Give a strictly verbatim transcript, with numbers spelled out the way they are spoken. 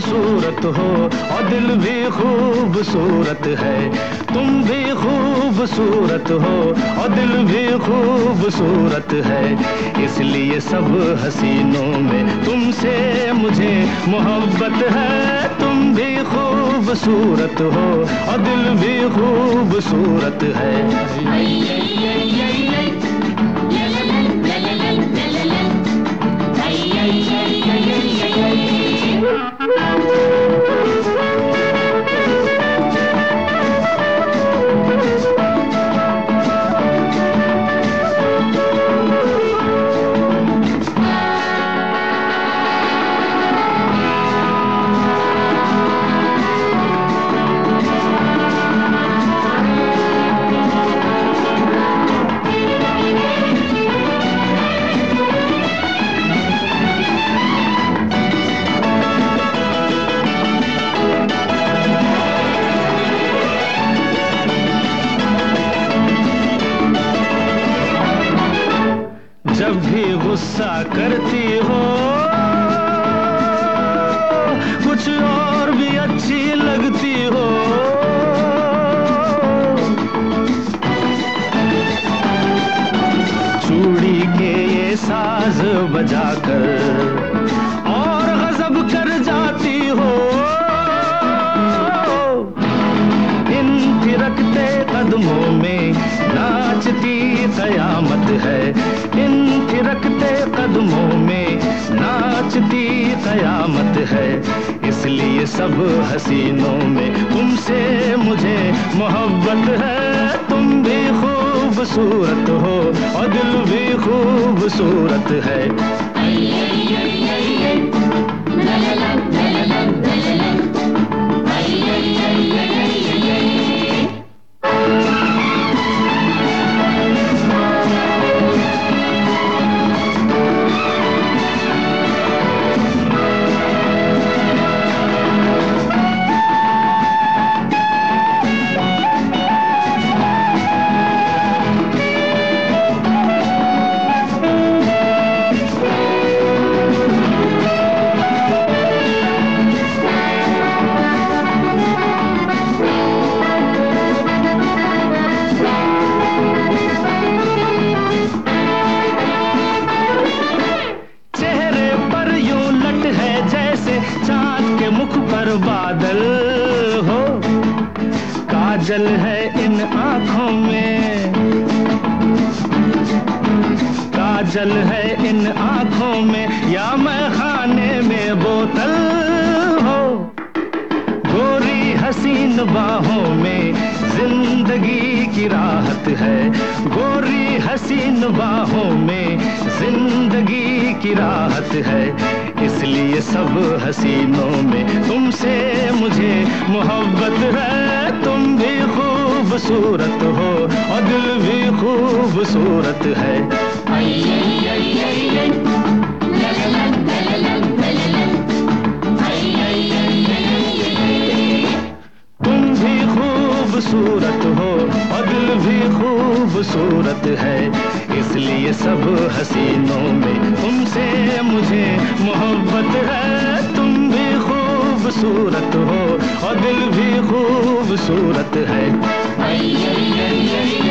खूबसूरत हो और दिल भी खूबसूरत है। तुम भी खूबसूरत हो और दिल भी खूबसूरत है। इसलिए सब हसीनों में तुमसे मुझे मोहब्बत है। तुम भी खूबसूरत हो और दिल भी खूबसूरत है। जब भी गुस्सा करती हो कुछ और भी अच्छी लगती हो। चूड़ी के ये साज बजाकर और गजब कर जाती हो। इन थिरकते कदमों में नाचती कयामत है। इन थिरकते कदमों में नाचती कयामत है। इसलिए सब हसीनों में तुमसे मुझे मोहब्बत है। तुम भी खूबसूरत हो और दिल भी खूबसूरत है। बादल हो काजल है इन आँखों में। काजल है इन आँखों में या मैं खाने में बोतल हो। गोरी हसीन बाहों में जिंदगी की राहत है। गोरी हसीन बाहों में जिंदगी की राहत है। इसलिए सब हसीनों में तुमसे मुझे मोहब्बत है। तुम भी खूबसूरत हो और दिल भी खूबसूरत है। तुम भी खूबसूरत हो और दिल भी खूबसूरत है। इसलिए सब हसीनों में तुमसे मुझे मोहब्बत है। तुम भी खूबसूरत हो और दिल भी खूबसूरत है।